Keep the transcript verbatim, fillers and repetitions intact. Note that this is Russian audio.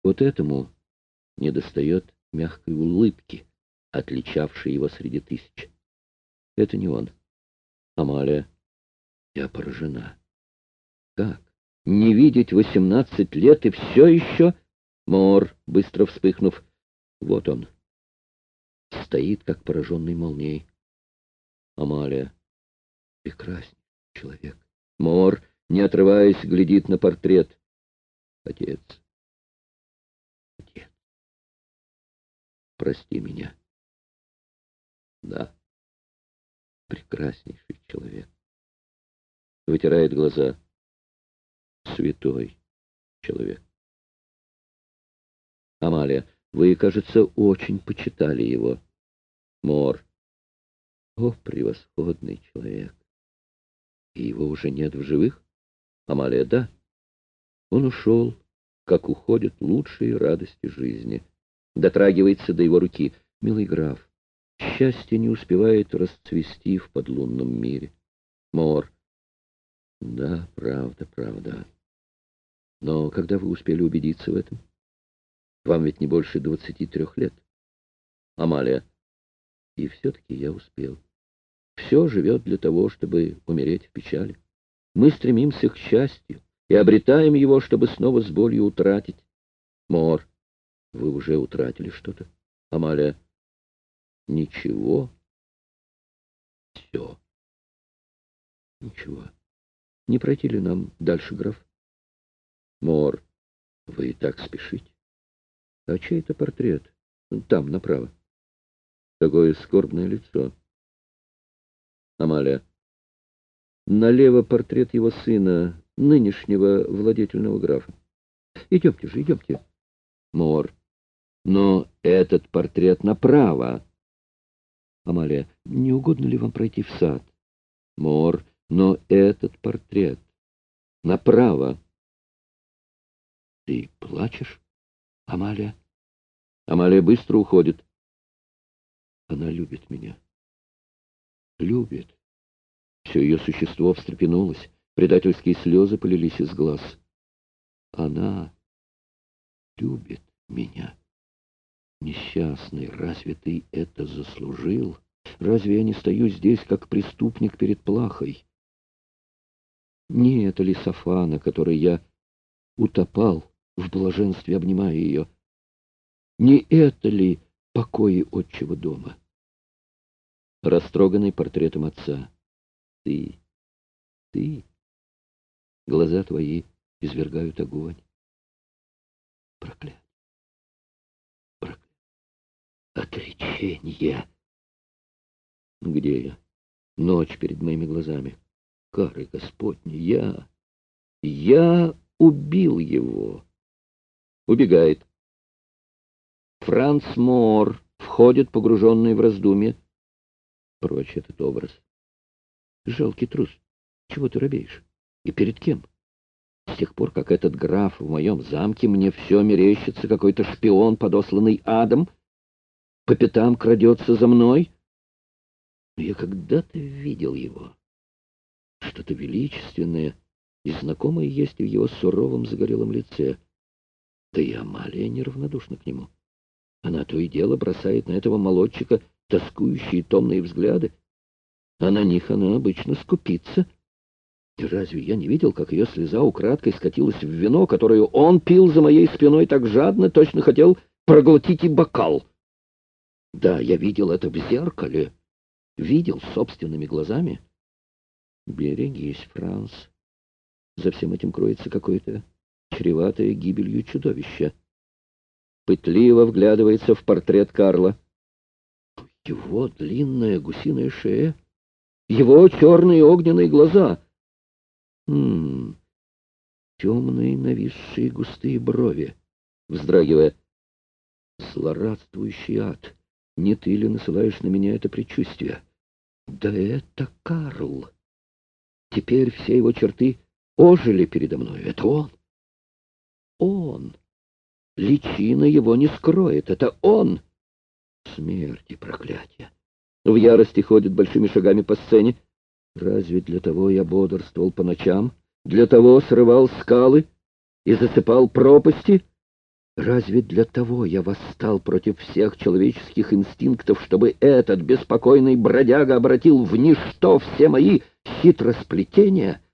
Вот этому недостает мягкой улыбки, отличавшей его среди тысяч. Это не он. Амалия, я поражена. Как? Не видеть восемнадцать лет и все еще? Мор, быстро вспыхнув. Вот он. Стоит, как пораженный молнией. Амалия. Прекрасный человек. Мор, не отрываясь, глядит на портрет. Отец. Отец. Прости меня. Да. Прекраснейший человек. Вытирает глаза. Святой человек. Амалия, вы, кажется, очень почитали его. Мор. О, превосходный человек. И его уже нет в живых? Амалия, да. Он ушел, как уходят лучшие радости жизни. Дотрагивается до его руки. Милый граф, счастье не успевает расцвести в подлунном мире. Мор. Да, правда, правда. Но когда вы успели убедиться в этом? Вам ведь не больше двадцати трех лет. Амалия. И все-таки я успел. Все живет для того, чтобы умереть в печали. Мы стремимся к счастью и обретаем его, чтобы снова с болью утратить. Мор. Вы уже утратили что-то? Амалия. Ничего. Все. Ничего. Не пройти ли нам дальше, граф? Мор. Вы и так спешите. А чей это портрет? Там, направо. Такое скорбное лицо. Амалия. Налево портрет его сына, нынешнего владетельного графа. Идемте же, идемте. Мор. Но этот портрет направо. Амалия. Не угодно ли вам пройти в сад? Мор. Но этот портрет направо. Ты плачешь, Амалия? Амалия быстро уходит. Она любит меня. Любит. Все ее существо встрепенулось. Предательские слезы полились из глаз. Она любит меня. Несчастный, разве ты это заслужил? Разве я не стою здесь, как преступник перед плахой? Не это ли софа, на которой я утопал в блаженстве, обнимая ее? Не это ли покои отчего дома? Растроганный портретом отца. Ты, ты, глаза твои извергают огонь. Проклятие, проклятие, отречение. Где я? Ночь перед моими глазами. Кары Господни, я, я убил его. Убегает. Франц Моор входит, погруженный в раздумье. Прочь этот образ. Жалкий трус. Чего ты робеешь? И перед кем? С тех пор, как этот граф в моем замке, мне все мерещится какой-то шпион, подосланный адом, по пятам крадется за мной. Я когда-то видел его. Что-то величественное и знакомое есть в его суровом загорелом лице. Да и Амалия неравнодушна к нему. Она то и дело бросает на этого молодчика тоскующие томные взгляды, а на них она обычно скупится. И разве я не видел, как ее слеза украдкой скатилась в вино, которое он пил за моей спиной так жадно, точно хотел проглотить и бокал? Да, я видел это в зеркале, видел собственными глазами. Берегись, Франц. За всем этим кроется какое-то чреватое гибелью чудовище. Пытливо вглядывается в портрет Карла. Его длинная гусиная шея, его черные огненные глаза. М-м, темные нависшие густые брови, вздрагивая. Злорадствующий ад, не ты ли насылаешь на меня это предчувствие? Да это Карл. Теперь все его черты ожили передо мной. Это он. Он. Личина его не скроет. Это он. Смерть и проклятие. В ярости ходит большими шагами по сцене. Разве для того я бодрствовал по ночам? Для того срывал скалы и засыпал пропасти? Разве для того я восстал против всех человеческих инстинктов, чтобы этот беспокойный бродяга обратил в ничто все мои хитросплетения?